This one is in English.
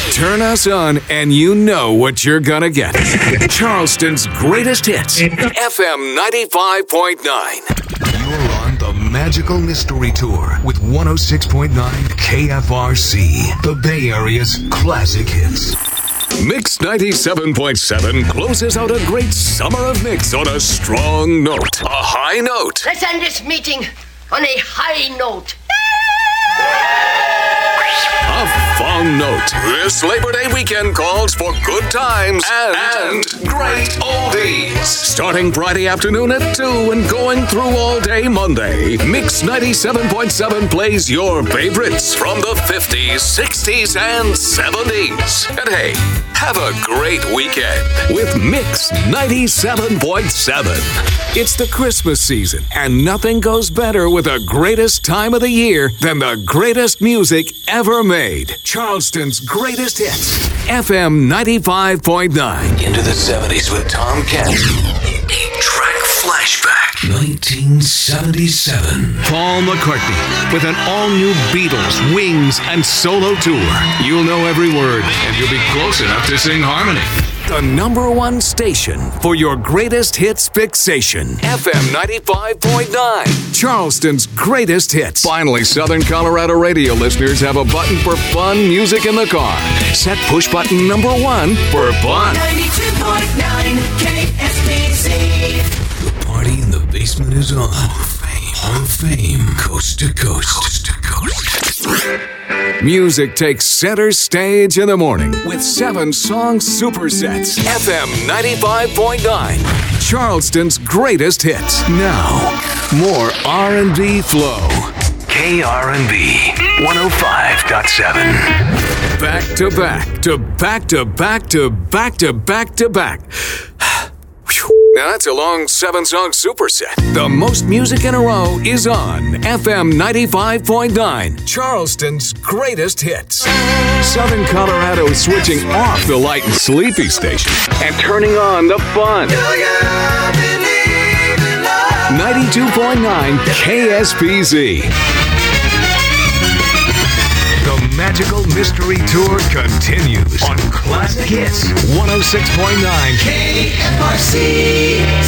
Turn us on and you know what you're gonna get. Charleston's greatest hits, FM 95.9. You're on the Magical Mystery Tour with 106.9 KFRC, the Bay Area's classic hits. Mix 97.7 closes out a great summer of mix on a strong note. A high note. Let's end this meeting on a high note. A fun note. This Labor Day weekend calls for good times and great oldies. Starting Friday afternoon at 2 and going through all day Monday, Mix 97.7 plays your favorites from the 50s, 60s, and 70s. And hey, have a great weekend with Mix 97.7. It's the Christmas season, and nothing goes better with the greatest time of the year than the greatest music ever made. Charleston's greatest hits, FM 95.9. Into the 70s with Tom Kent. 8-track flashback. 1977. Paul McCartney with an all-new Beatles, Wings, and solo tour. You'll know every word, and you'll be close enough to sing harmony. The number one station for your greatest hits fixation. FM 95.9. Charleston's greatest hits. Finally, Southern Colorado radio listeners have a button for fun music in the car. Set push button number 1 for fun. 92.9 KSBC. The party in the basement is on. Hall of Fame. Coast to coast. Coast to coast. Music takes center stage in the morning with 7-song supersets. FM 95.9. Charleston's greatest hits. Now, more R&B flow. KRNB 105.7. Back to back to back to back to back to back to back. Now that's a long 7-song superset. The most music in a row is on FM 95.9, Charleston's greatest hits. Southern Colorado is switching off the light and sleepy station and turning on the fun. 92.9 KSPZ. The Magical Mystery Tour continues on Classic Hits 106.9 KFRC.